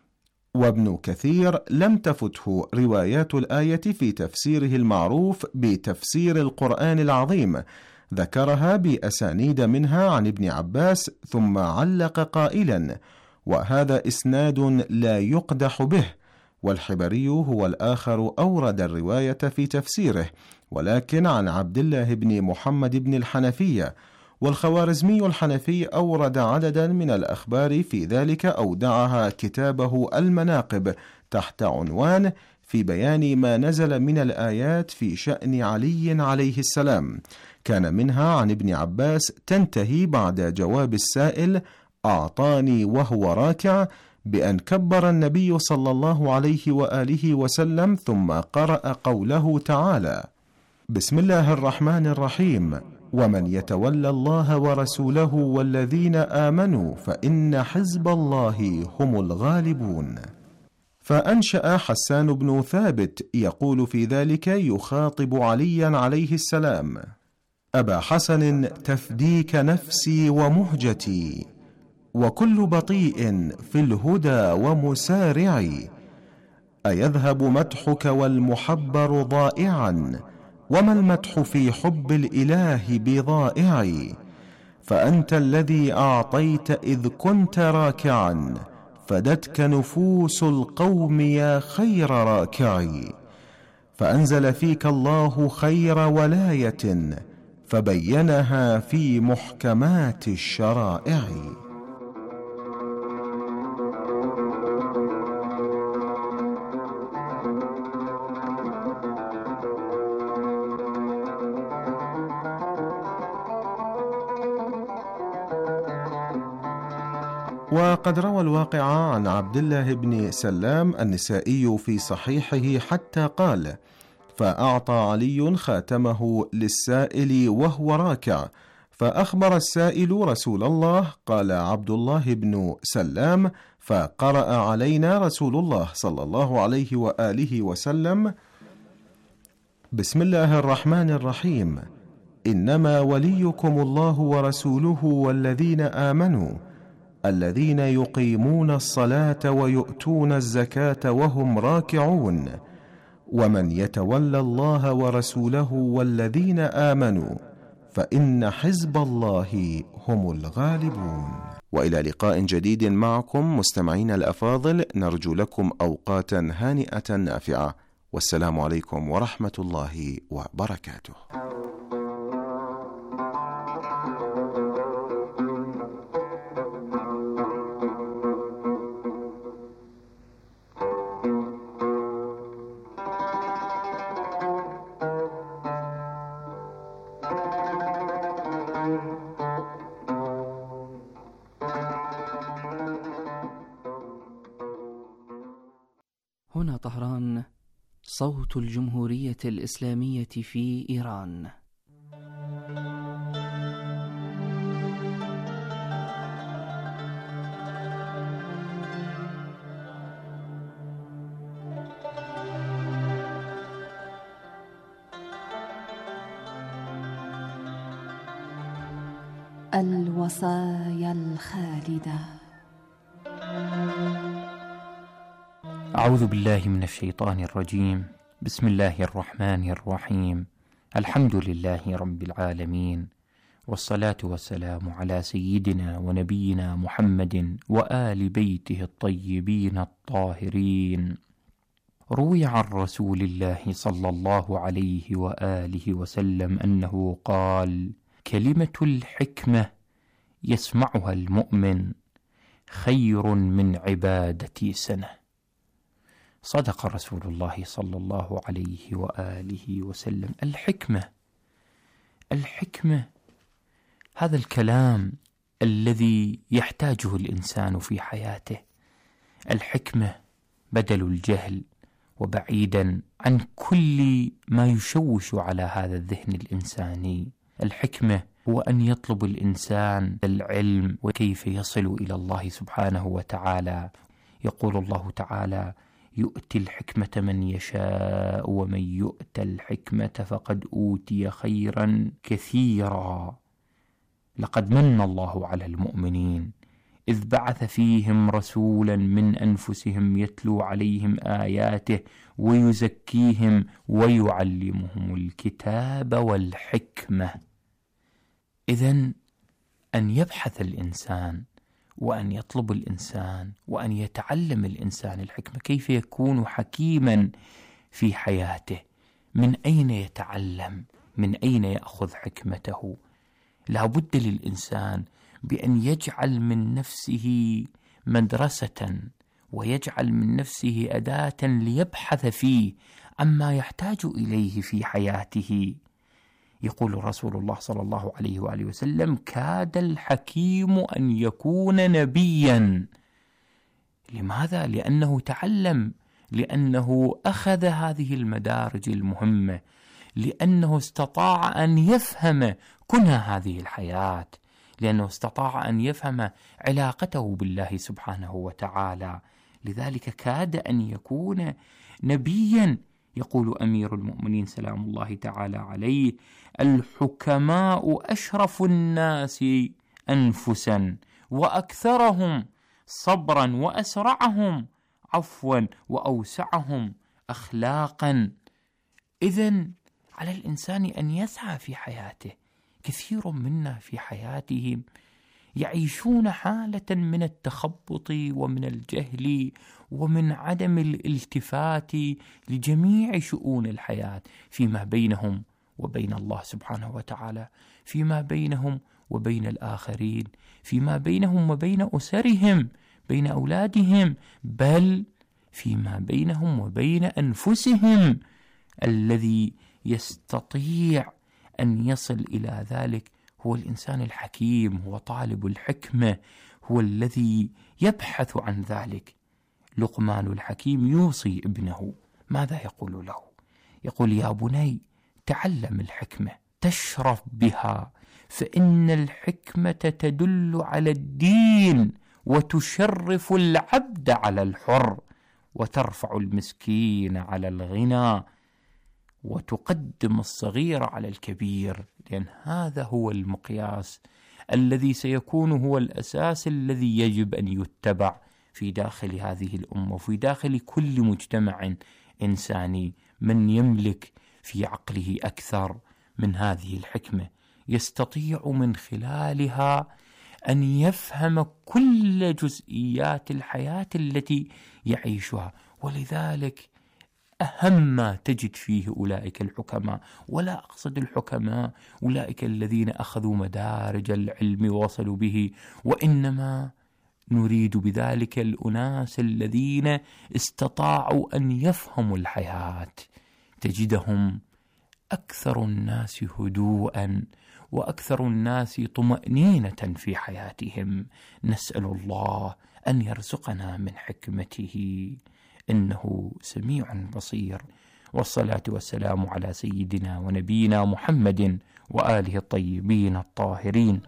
وابن كثير لم تفته روايات الآية في تفسيره المعروف بتفسير القرآن العظيم، ذكرها بأسانيد منها عن ابن عباس ثم علق قائلا: وهذا إسناد لا يقدح به. والحبري هو الآخر أورد الرواية في تفسيره، ولكن عن عبد الله بن محمد بن الحنفية. والخوارزمي الحنفي أورد عددا من الأخبار في ذلك أودعها كتابه المناقب تحت عنوان في بيان ما نزل من الآيات في شأن علي عليه السلام. كان منها عن ابن عباس تنتهي بعد جواب السائل أعطاني وهو راكع بأن كبر النبي صلى الله عليه وآله وسلم ثم قرأ قوله تعالى: بسم الله الرحمن الرحيم، ومن يتولى الله ورسوله والذين آمنوا فإن حزب الله هم الغالبون. فأنشأ حسان بن ثابت يقول في ذلك يخاطب عليا عليه السلام: أبا حسن تفديك نفسي ومهجتي، وكل بطيء في الهدى ومسارعي، أيذهب مدحك والمحبر ضائعا، وما المدح في حب الإله بضائعي، فأنت الذي أعطيت إذ كنت راكعا، فدتك نفوس القوم يا خير راكعي، فأنزل فيك الله خير ولاية، فبينها في محكمات الشرائع. وقد روى الواقع عن عبد الله بن سلام النسائي في صحيحه حتى قال: فأعطى علي خاتمه للسائل وهو راكع، فأخبر السائل رسول الله، قال عبد الله بن سلام: فقرأ علينا رسول الله صلى الله عليه وآله وسلم: بسم الله الرحمن الرحيم، إنما وليكم الله ورسوله والذين آمنوا الذين يقيمون الصلاة ويؤتون الزكاة وهم راكعون، ومن يتولى الله ورسوله والذين آمنوا فإن حزب الله هم الغالبون. وإلى لقاء جديد معكم مستمعين الأفاضل، نرجو لكم أوقاتا هانئة نافعة، والسلام عليكم ورحمة الله وبركاته. هنا طهران، صوت الجمهورية الإسلامية في إيران. الوصايا الخالدة. أعوذ بالله من الشيطان الرجيم. بسم الله الرحمن الرحيم. الحمد لله رب العالمين، والصلاة والسلام على سيدنا ونبينا محمد وآل بيته الطيبين الطاهرين. روي عن رسول الله صلى الله عليه وآله وسلم أنه قال: كلمة الحكمة يسمعها المؤمن خير من عبادة سنة. صدق رسول الله صلى الله عليه وآله وسلم. الحكمة هذا الكلام الذي يحتاجه الإنسان في حياته. الحكمة بدل الجهل، وبعيدا عن كل ما يشوش على هذا الذهن الإنساني. الحكمة هو أن يطلب الإنسان العلم وكيف يصل إلى الله سبحانه وتعالى. يقول الله تعالى: يؤتي الحكمة من يشاء ومن يؤت الحكمة فقد أوتي خيرا كثيرا. لقد من الله على المؤمنين إذ بعث فيهم رسولا من أنفسهم يتلو عليهم آياته ويزكيهم ويعلمهم الكتاب والحكمة. إذن أن يبحث الإنسان وأن يطلب الإنسان وأن يتعلم الإنسان الحكمة، كيف يكون حكيما في حياته. من أين يتعلم؟ من أين يأخذ حكمته؟ لا بد للإنسان بأن يجعل من نفسه مدرسة، ويجعل من نفسه أداة ليبحث فيه عما يحتاج إليه في حياته. يقول رسول الله صلى الله عليه وآله وسلم: كاد الحكيم أن يكون نبيا. لماذا؟ لأنه تعلم، لأنه أخذ هذه المدارج المهمة، لأنه استطاع أن يفهم كنه هذه الحياة، لأنه استطاع أن يفهم علاقته بالله سبحانه وتعالى. لذلك كاد أن يكون نبيا. يقول أمير المؤمنين سلام الله تعالى عليه: الحكماء أشرف الناس أنفسا وأكثرهم صبرا وأسرعهم عفوا وأوسعهم أخلاقا. إذن على الإنسان أن يسعى في حياته. كثير منا في حياتهم يعيشون حالة من التخبط ومن الجهل ومن عدم الالتفات لجميع شؤون الحياة، فيما بينهم وبين الله سبحانه وتعالى، فيما بينهم وبين الآخرين، فيما بينهم وبين أسرهم، بين أولادهم، بل فيما بينهم وبين أنفسهم. الذي يستطيع أن يصل إلى ذلك هو الإنسان الحكيم، هو طالب الحكمة، هو الذي يبحث عن ذلك. لقمان الحكيم يوصي ابنه، ماذا يقول له؟ يقول: يا بني تعلم الحكمة تشرف بها، فإن الحكمة تدل على الدين وتشرف العبد على الحر، وترفع المسكين على الغنى، وتقدم الصغير على الكبير، لأن هذا هو المقياس الذي سيكون هو الأساس الذي يجب أن يتبع في داخل هذه الأمة وفي داخل كل مجتمع إنساني. من يملك في عقله أكثر من هذه الحكمة يستطيع من خلالها أن يفهم كل جزئيات الحياة التي يعيشها. ولذلك أهم ما تجد فيه أولئك الحكماء، ولا أقصد الحكماء أولئك الذين أخذوا مدارج العلم ووصلوا به، وإنما نريد بذلك الأناس الذين استطاعوا أن يفهموا الحياة. تجدهم أكثر الناس هدوءا وأكثر الناس طمأنينة في حياتهم. نسأل الله أن يرزقنا من حكمته، إنه سميع بصير. والصلاة والسلام على سيدنا ونبينا محمد وآله الطيبين الطاهرين.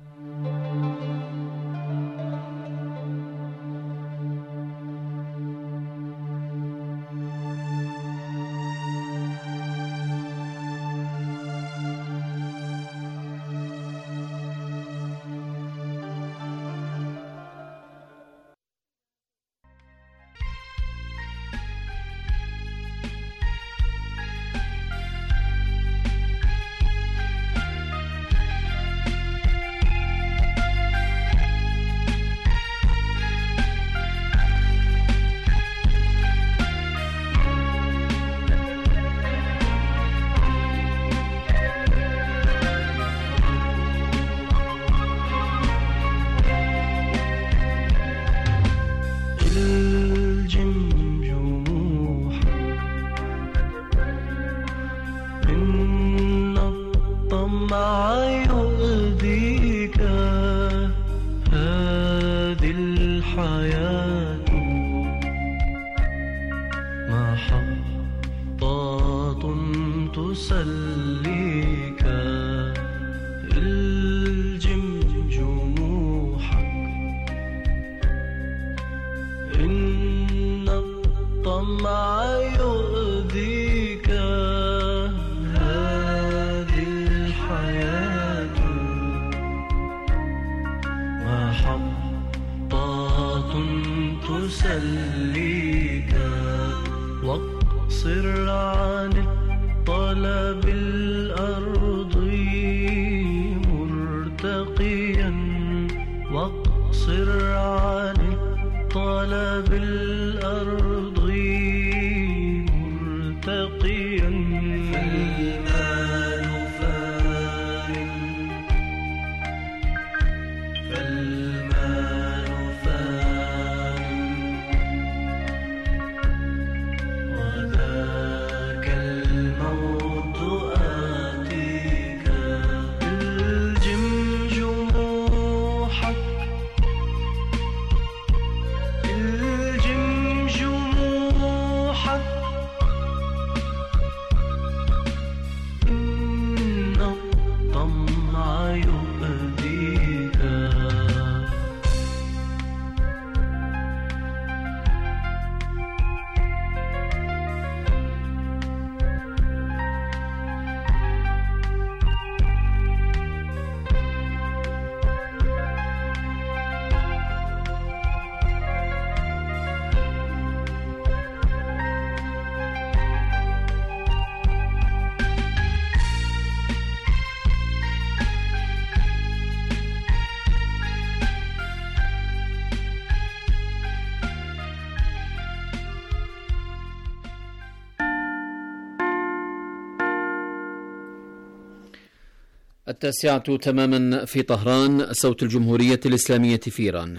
التاسعة تماما في طهران، صوت الجمهورية الإسلامية في إيران.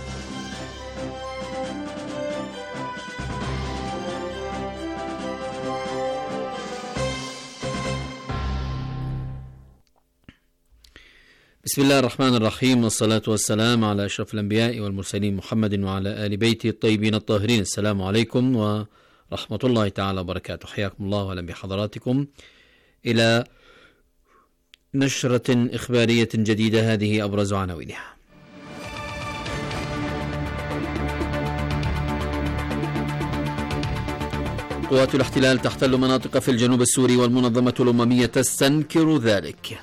بسم الله الرحمن الرحيم، والصلاة والسلام على أشرف الأنبياء والمرسلين محمد وعلى آل بيته الطيبين الطاهرين. السلام عليكم ورحمة الله تعالى وبركاته. حياكم الله وأهلا بحضراتكم إلى نشرة إخبارية جديدة. هذه أبرز عناوينها. قوات الاحتلال تحتل مناطق في الجنوب السوري والمنظمة الأممية تستنكر ذلك.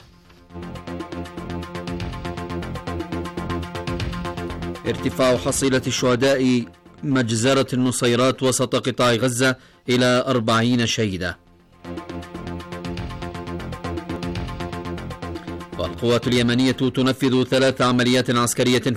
ارتفاع حصيلة الشهداء مجزرة النصيرات وسط قطاع غزة إلى 40 شهيدا. القوات اليمنية تنفذ 3 عمليات عسكرية